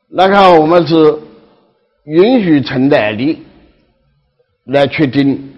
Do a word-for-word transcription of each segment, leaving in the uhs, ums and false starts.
那看我们是允许承载力来确定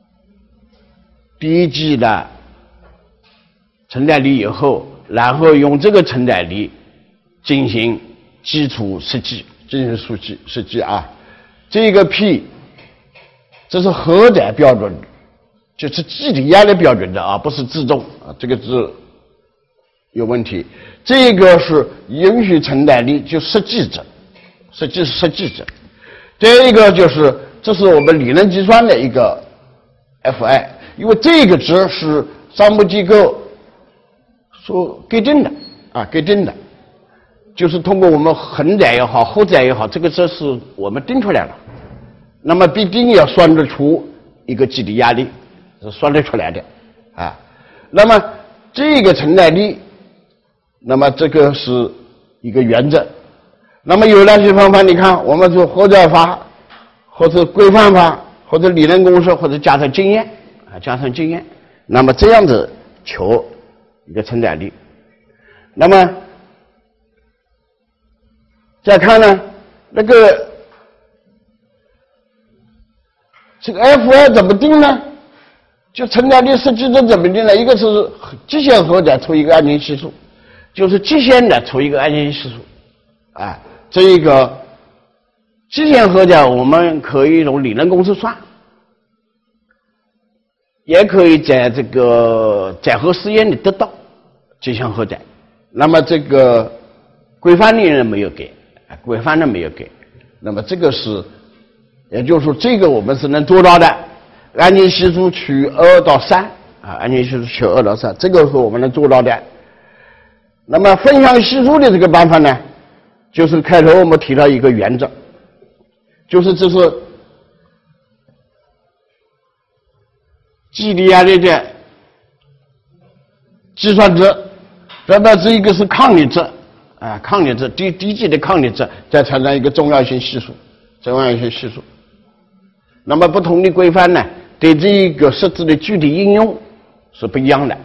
第一级的承载力以后，然后用这个承载力进行基础实际，进行数据实际啊。这个 P 这是荷载标准，就是气体压力标准的啊，不是自重啊，这个字有问题。这个是允许承载力，就实际值，实际是实际值。这一个就是这是我们理论计算的一个 F I， 因为这个值是商务机构所给定的啊，给定的，就是通过我们横载也好，后载也好，这个值是我们定出来了。那么必定要算得出一个基底压力，是算得出来的啊。那么这个承载力，那么这个是一个原则。那么有哪些方法？你看，我们说荷载法，或者规范法，或者理论公式，或者加上经验啊，加上经验。那么这样子求一个承载力。那么再看呢，那个这个 F I 怎么定呢？就承载力实际值怎么定呢？一个是极限荷载除一个安全系数，就是极限的除一个安全系数，啊，这一个极限荷载我们可以用理论公式算，也可以在这个载荷实验里得到极限荷载。那么这个规范里呢没有给，规范的没有给。那么这个是，也就是说这个我们是能做到的。安全系数取二到三啊，安全系数取二到三，这个是我们能做到的。那么分享系数的这个办法呢，就是开头我们提到一个原则，就是这是基底压力的计算值，那么这一个是抗力值啊，抗力值低低级的抗力值，再产生一个重要性系数，重要性系数。那么不同的规范呢，对这一个设置的具体应用是不一样的。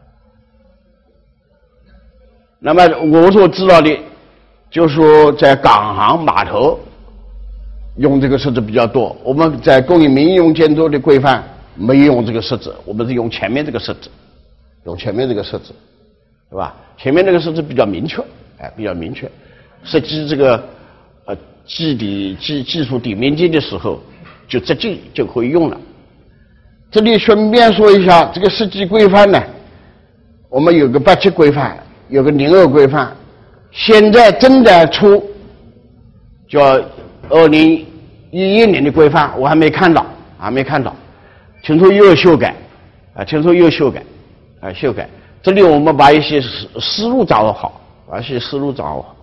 那么我所知道的，就是说在港航码头用这个设置比较多，我们在工业民用建筑的规范没有用这个设置，我们是用前面这个设置，用前面这个设置，对吧？前面这个设置比较明确，哎，比较明确。设计这个呃基底基技术底面积的时候，就直接就可以用了。这里顺便说一下，这个设计规范呢，我们有个八七规范，有个零二规范，现在正在出叫二零一一年的规范，我还没看到，还没看到，听说又要修改啊，听说又修改啊，修改。这里我们把一些思思路掌握好，把一些思路掌握好。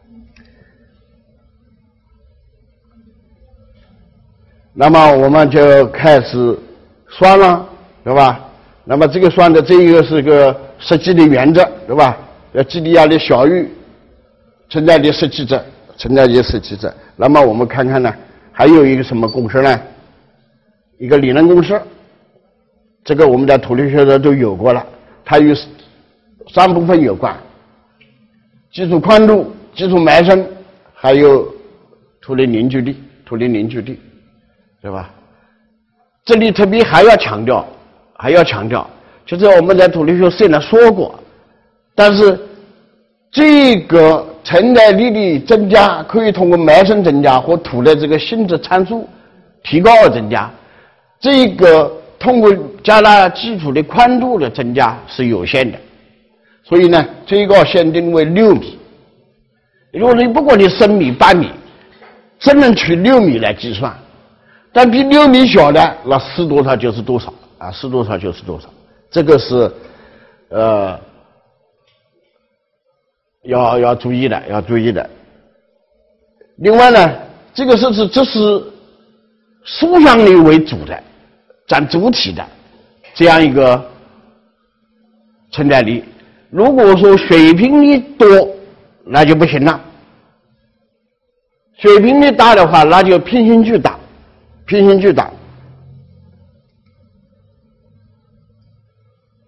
那么我们就开始算了，对吧？那么这个算的这一个是个实际的原则，对吧？要基底压力小于承载力实际值，承载力实际值。那么我们看看呢，还有一个什么公式呢？一个理论公式，这个我们在土力学上都有过了，它与三部分有关：基础宽度、基础埋深，还有土力凝聚力，土力凝聚力。对吧？这里特别还要强调，还要强调，就是我们在土力学虽然说过，但是这个承载力的增加可以通过埋深增加和土的这个性质参数提高而增加，这个通过加大基础的宽度的增加是有限的，所以呢，最高限定为六米。如果你不管你升米、半米，只能取六米来计算。但比六米小的，那是多少就是多少啊，是多少就是多少，这个是呃要要注意的，要注意的。另外呢，这个是是这是数项力为主的，占主体的这样一个承载力。如果说水平力多，那就不行了。水平力大的话，那就平行矩大。平行矩大，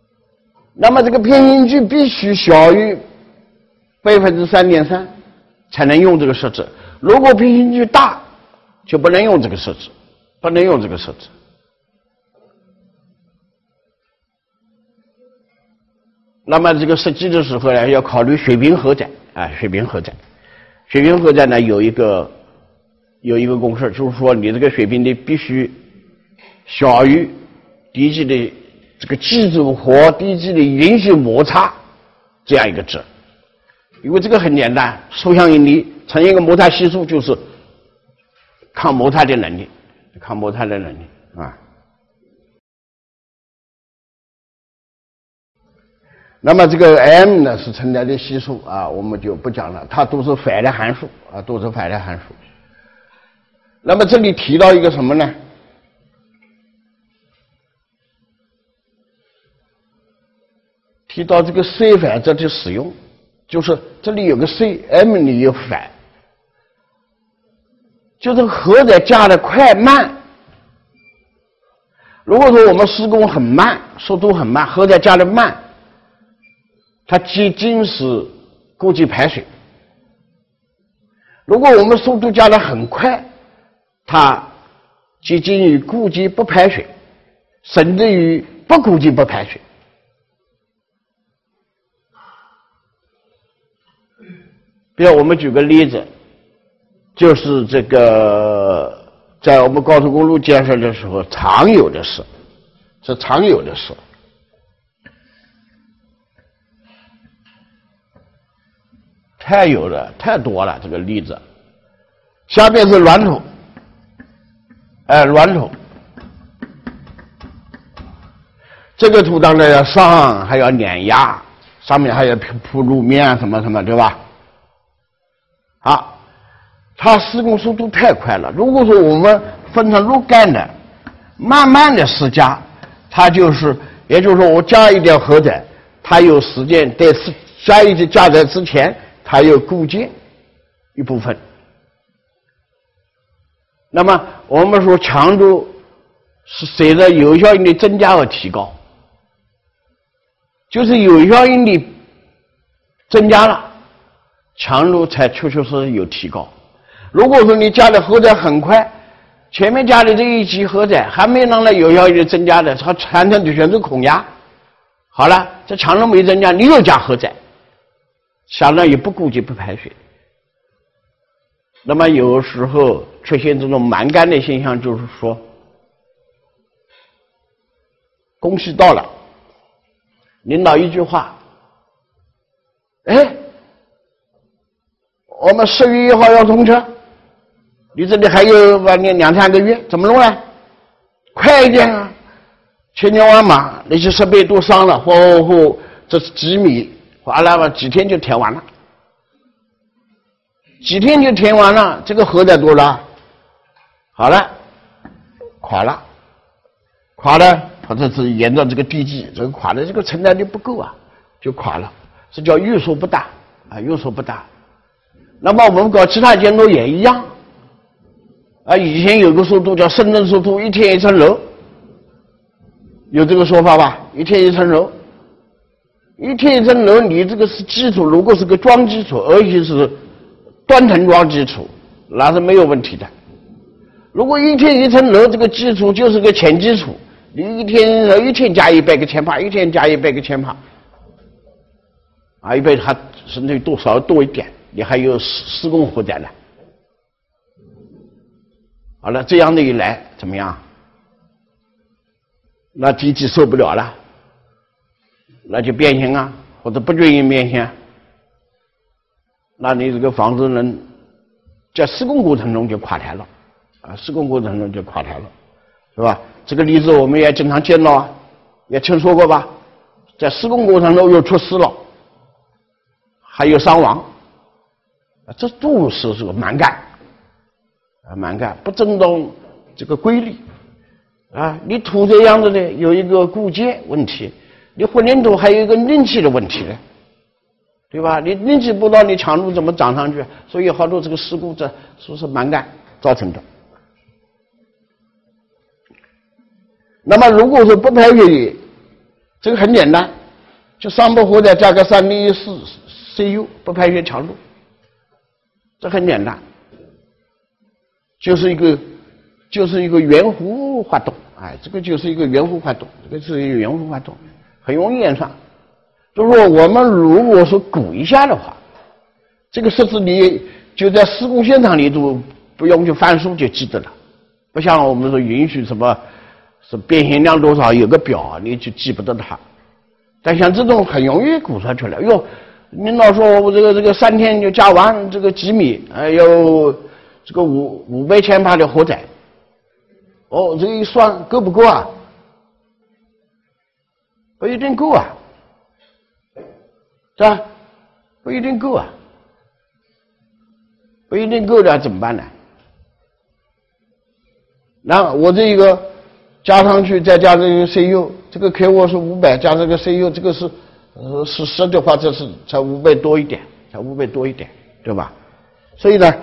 那么这个平行矩必须小于百分之三点三， 才能用这个设置。如果平行距大，就不能用这个设置，不能用这个设置。那么这个设计的时候呢，要考虑水平荷载啊，水平荷载。水平荷载呢有一个有一个公式，就是说你这个水平的必须小于地基的这个基础和地基的允许摩擦这样一个值。因为这个很简单，受向应力乘一个摩擦系数就是抗摩擦的能力，抗摩擦的能力啊。那么这个 m 呢是承载的系数啊，我们就不讲了，它都是反的函数啊，都是反的函数。那么这里提到一个什么呢？提到这个 C 反则的使用，就是这里有个 C，M 里有反，就是荷载加的快慢。如果说我们施工很慢，速度很慢，荷载加的慢，它接近是估计排水；如果我们速度加的很快，它接近于估计不排水，甚至于不估计不排水。比如我们举个例子，就是这个在我们高速公路建设的时候常有的事，是常有的事。太有了，太多了，这个例子。下面是软土，哎，软土。这个土当然要上，还要碾压，上面还要铺铺路面什么什么，对吧？好，它施工速度太快了。如果说我们分成路干的，慢慢的施加，它就是，也就是说我加一点荷载，它有时间在加一些加载之前，它有固件一部分。那么我们说强度是随着有效应力增加而提高，就是有效应力增加了，强度才确确实实有提高。如果说你加的荷载很快，前面加的这一级荷载还没让它有效应力增加的，它产生的全是孔压。好了，这强度没增加，你又加荷载，相当于不估计不排水。那么有时候出现这种蛮干的现象，就是说工期到了，领导一句话，哎，我们十月一号要通车，你这里还有半年两三个月，怎么弄呢？快一点啊！千军万马，那些设备都上了，嚯嚯嚯，这几米，完了嘛，几天就填完了，几天就填完了，这个荷载多了，好了，垮了，垮了，或者是沿着这个地基，这个垮的这个承载力不够啊，就垮了，这叫运输不大啊，运输不大。那么我们搞其他建筑也一样啊，以前有个速度叫深圳速度，一天一层楼，有这个说法吧？一天一层楼，一天一层楼，你这个是基础，如果是个桩基础，而且是断层桩基础，那是没有问题的。如果一天一层楼，这个基础就是个前基础，你一天一天加一百个千帕，一天加一百个千帕，啊，一百还甚至于多少多一点，你还有施工荷载呢。好了，这样的一来怎么样？那地基受不了了，那就变形啊，或者不均匀变形。那你这个房子能在施工过程中就垮台了啊，施工过程中就垮台了，是吧？这个例子我们也经常见到啊，也听说过吧？在施工过程中又出事了，还有伤亡，啊，这都是这个蛮干啊，蛮干不尊重这个规律啊。你土这样子的有一个固件问题，你混凝土还有一个凝气的问题呢，对吧？你凝气不到，你强度怎么涨上去？所以好多这个事故这说是蛮干造成的。那么如果说不排水，这个很简单，就上部荷载加个三零一四 C U 不排水强度， 这很简单，就是一个就是一个圆弧滑动，哎，这个就是一个圆弧滑动，这个是一个圆弧滑动，很容易验算。就是说我们如果说估一下的话，这个设置你就在施工现场里都不用去翻书就记得了，不像我们说允许什么是变形量多少有个表你就记不得它，但像这种很容易估算出来。哟，领导说我这个这个三天就加完这个几米，还有这个五五百千帕的荷载，哦，这一算够不够啊？不一定够啊，是吧？不一定够啊，不一定够的怎么办呢？那我这个加上去，再加这个 C U， 这个客户是五百，加这个 C U， 这个是呃是十的话，这是才五百多一点，才五百多一点，对吧？所以呢，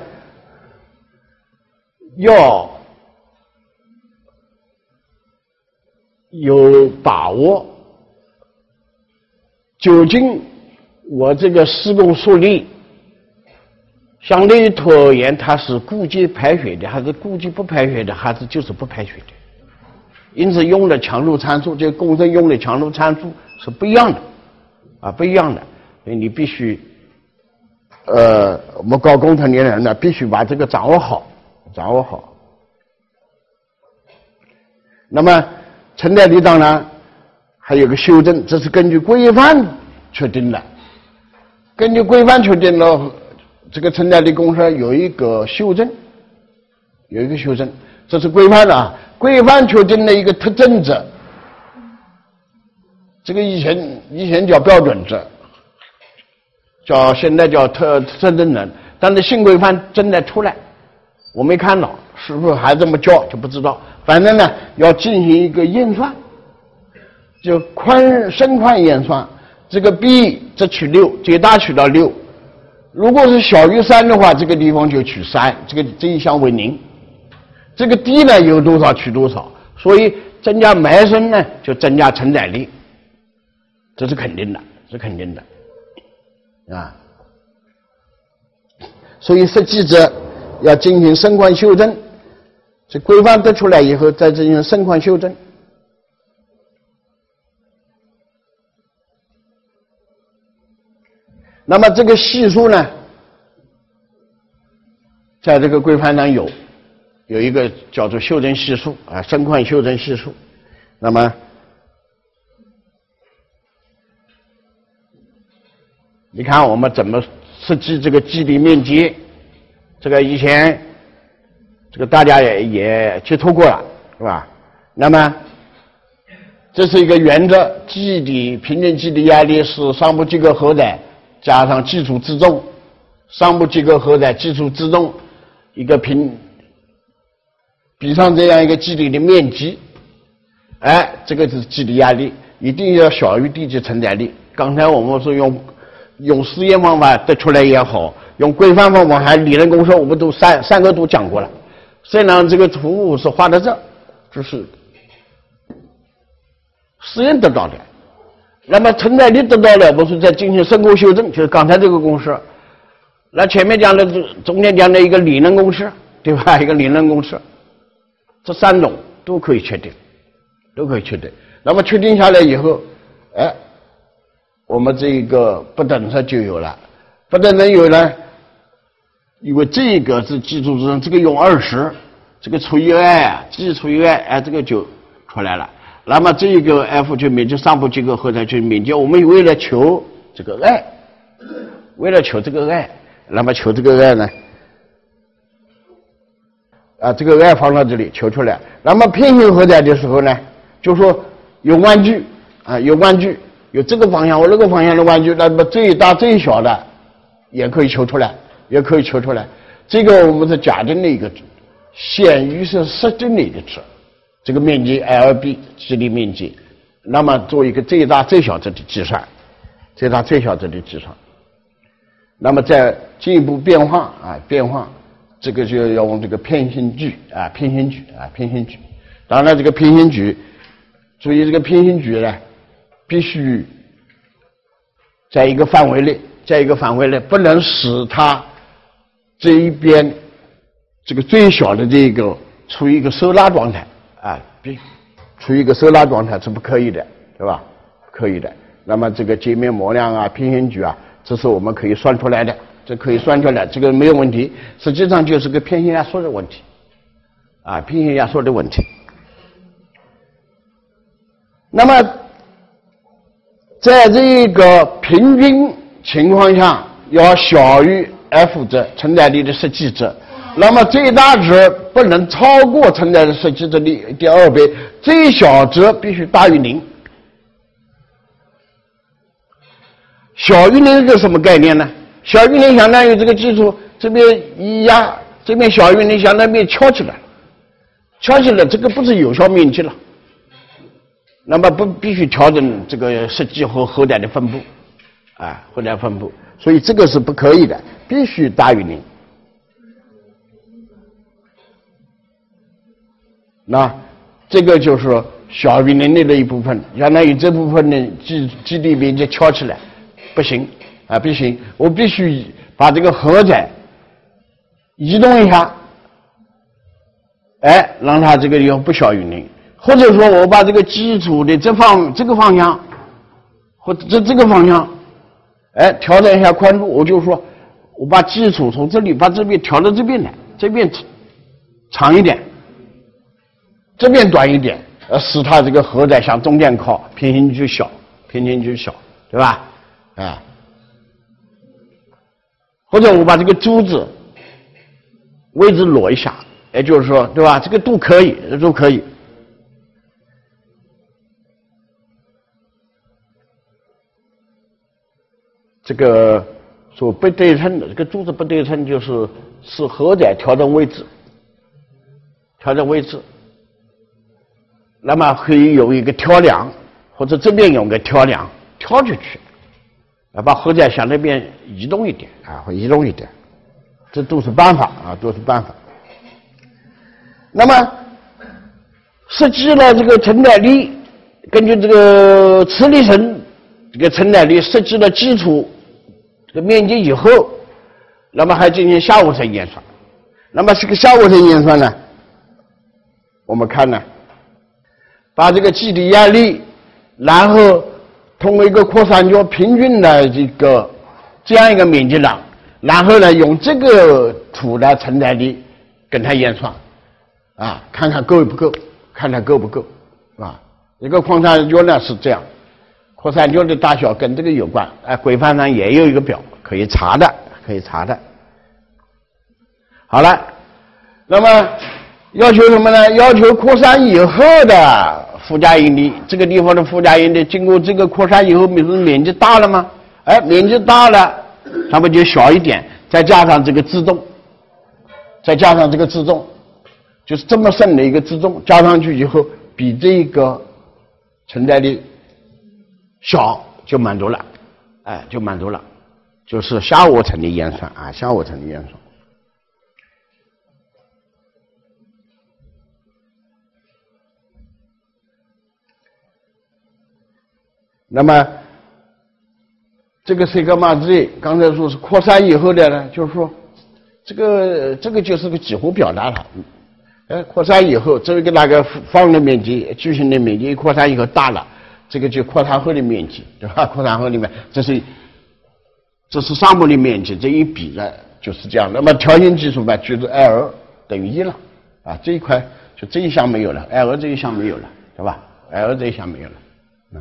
要有把握，究竟我这个施工速率相对于拖延，它是估计排血的，还是估计不排血的，还是就是不排血的？因此用的强度参数，这个工程用的强度参数是不一样的，啊，不一样的。所以你必须，呃，我们搞工程的人呢，必须把这个掌握好，掌握好。那么承载力当然还有个修正，这是根据规范确定的，根据规范确定了。这个承载力公式有一个修正，有一个修正，这是规范的啊。规范确定的一个特征值，这个以前以前叫标准值，叫现在叫特特征值，但是新规范正在出来，我没看到，是不是还这么叫就不知道。反正呢，要进行一个验算，就宽深宽验算，这个 B 这取六，最大取到六。如果是小于三的话，这个地方就取三，这个这一项为零。这个 D 呢有多少取多少，所以增加埋深呢就增加承载力，这是肯定的，是肯定的啊。所以设计者要进行深宽修正，这规范得出来以后再进行深宽修正。那么这个系数呢，在这个规范上有有一个叫做修正系数啊，深宽修正系数。那么你看我们怎么设计这个基底面积，这个以前这个大家也也接触过了，是吧？那么这是一个原则，基底平均基底压力是上部机构荷载加上基础自重，上部机构荷载基础自重一个平比上这样一个基底的面积，哎，这个是基底压力，一定要小于地基承载力。刚才我们说用用实验方法得出来也好，用规范方法还理论公式，我们都三三个都讲过了。虽然这个图是画在这，这是实验得到的。那么承载力得到了，不是再进行深沟修正，就是刚才这个公式。那前面讲的中间讲的一个理论公式，对吧？一个理论公式，这三种都可以确定，都可以确定。那么确定下来以后，哎，我们这个不等式就有了。不等式有了，因为这个是基础值，这个用二十，这个除以 i 啊，基除以 i， 哎，这个就出来了。那么这个 F 就面积上部机构荷载就面积，我们为了求这个 i， 为了求这个 i， 那么求这个 i 呢，啊，这个 i 放到这里求出来。那么平行荷载的时候呢，就说有弯矩啊，有弯矩，有这个方向或那个方向的弯矩，那么最大最小的也可以求出来，也可以求出来。这个我们是假定的一个值，限于是实定的一个值。这个面积 L B 基底面积，那么做一个最大最小值的计算，最大最小值的计算。那么再进一步变化啊，变化，这个就要用这个偏心矩啊，偏心矩啊，偏心矩。当然，这个偏心矩，注意这个偏心矩呢，必须在一个范围内，在一个范围内，不能使它这一边这个最小的这个处于一个收纳状态啊，必处于一个收纳状态是不可以的，对吧？可以的。那么这个界面模量啊、偏心矩啊，这是我们可以算出来的，这可以算出来，这个没有问题。实际上就是个偏心压缩的问题啊，偏心压缩的问题。那么在这个平均情况下要小于 F 值承载力的实际值，那么最大值不能超过承载的实际值的 一点二 倍，最小值必须大于零。小于零是个什么概念呢？小于零相当于这个基础这边一压，这边小于零相当于翘起来了，翘起来这个不是有效面积了。那么不必须调整这个实际和荷载的分布，啊，荷载分布，所以这个是不可以的，必须大于零。那这个就是小于零的那一部分，相当于这部分的基基地面积翘起来，不行啊，不行，我必须把这个荷载移动一下，哎，让它这个要不小于零。或者说我把这个基础的这方这个方向，或者这这个方向，哎，调整一下宽度，我就说，我把基础从这里把这边调到这边来，这边长一点，这边短一点，呃，使它这个荷载向中间靠，偏心矩小，偏心矩小，对吧？啊，或者我把这个珠子位置挪一下，也就是说，对吧？这个都可以，都可以。这个说不对称的，这个珠子不对称就是是荷载调整位置，调整位置，那么可以有一个挑梁，或者这边有个挑梁挑出去，啊，把荷载向那边移动一点啊，会移动一点，这都是办法啊，都是办法。那么实际呢，这个承载力根据这个磁力层这个承载力设计了基础这个面积以后，那么还进行下五层演算。那么这个下五层演算呢，我们看呢，把这个基底压力，然后通过一个扩散角平均的这个这样一个面积量，然后呢用这个土的承载力跟它演算，啊，看看够不够，看看够不够，啊，一个扩散角呢是这样。扩散角的大小跟这个有关，哎，规范上也有一个表可以查的，可以查的。好了，那么要求什么呢？要求扩散以后的附加应力，这个地方的附加应力经过这个扩散以后，不是面积大了吗？哎，面积大了，它们就小一点，再加上这个自重，再加上这个自重，就是这么深的一个自重，加上去以后，比这个承载力小就满足了，哎，就满足了，就是下五层的演算啊，下五层的演算。那么这个西格玛 Z 刚才说是扩散以后的呢，就是说这个这个就是个几何表达了。哎，扩散以后，这个那个方的面积、矩形的面积扩散以后大了。这个就扩散后的面积，对吧？扩散后里面，这是这是上部的面积，这一比呢就是这样。那么条件基础嘛，就是 L 等于一了，啊，这一块就这一项没有了 ，L 这一项没有了，对吧 ？L 这一项没有了。嗯，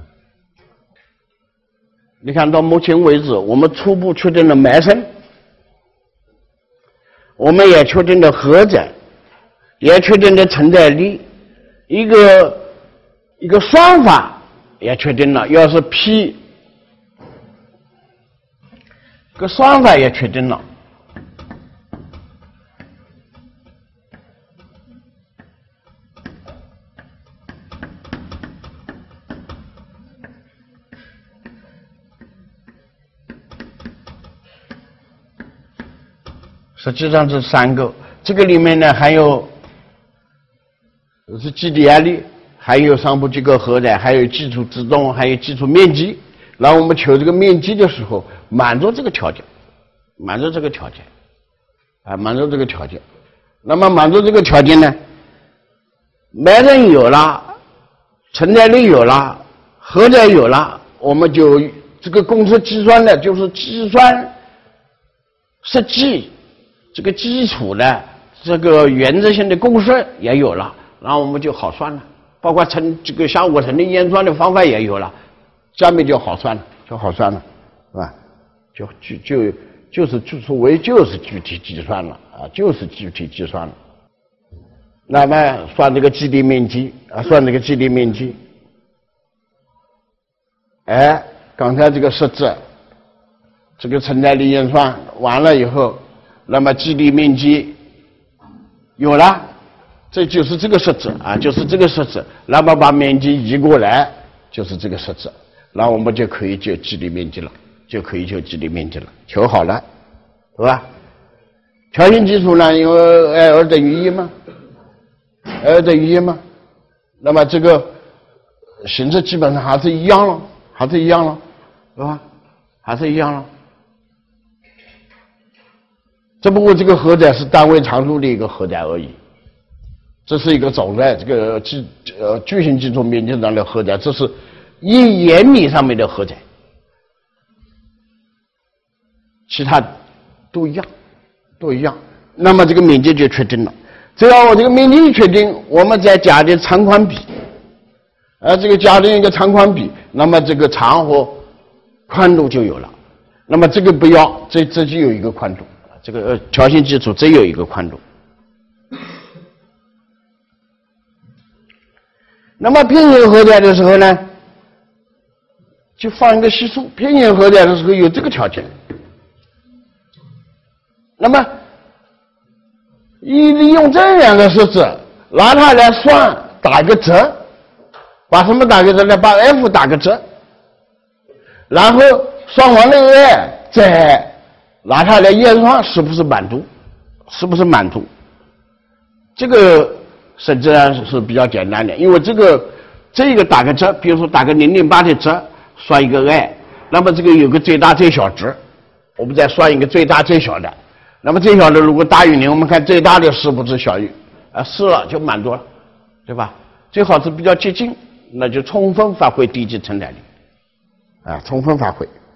你看到目前为止，我们初步确定了埋深，我们也确定了荷载，也确定了承载力，一个一个算法。也确定了，要是 P 个算法也确定了，实际上是三个，这个里面呢还有是基底压力。还有上部机构荷载，还有基础自重，还有基础面积。然后我们求这个面积的时候，满足这个条件，满足这个条件， 啊，满足这个条件。那么满足这个条件呢，脉人有了，承载力有了，荷载有了，我们就这个公式计算的就是计算实际这个基础的这个原则性的公式也有了，然后我们就好算了，包括成这个相互成立验算的方法也有了，下面就好算了，就好算了，是吧？就就就就是就所谓就是具体计算了啊，就是具体计算了。那么算这个基地面积啊，算这个基地面积。哎，刚才这个设置，这个承载力验算完了以后，那么基地面积有了，这就是这个设置啊，就是这个设置。那么把面积移过来，就是这个设置，那我们就可以求基地面积了，就可以求基地面积了，求好了，是吧？条件基础呢，因为 L 等于一嘛。L 等于一嘛，那么这个形式基本上还是一样了，还是一样了，是吧？还是一样了。只不过这个荷载是单位常数的一个荷载而已，这是一个走在这个基呃矩形基础面积上的荷载，这是一延米上面的荷载，其他都一样，都一样。那么这个面积就确定了。只要我这个面积一确定，我们再加点长宽比，呃，这个加点一个长宽比，那么这个长和宽度就有了。那么这个不要，这这就有一个宽度，这个呃条件基础这有一个宽度。那么平行荷载的时候呢，就放一个系数，平行荷载的时候有这个条件。那么一利用这两个设置，拿它来算，打个折，把什么打个折呢？把 F 打个折，然后算完了 A， 再拿它来验算是不是满足，是不是满足？这个设置呢是比较简单的，因为这个这个打个折，比如说打个 零点八 的折，算一个 I， 那么这个有个最大最小值，我们再算一个最大最小的。那么最小的如果大于零，我们看最大的是不是小于啊？是了就满足了，对吧？最好是比较接近，那就充分发挥地积承载力啊，充分发挥。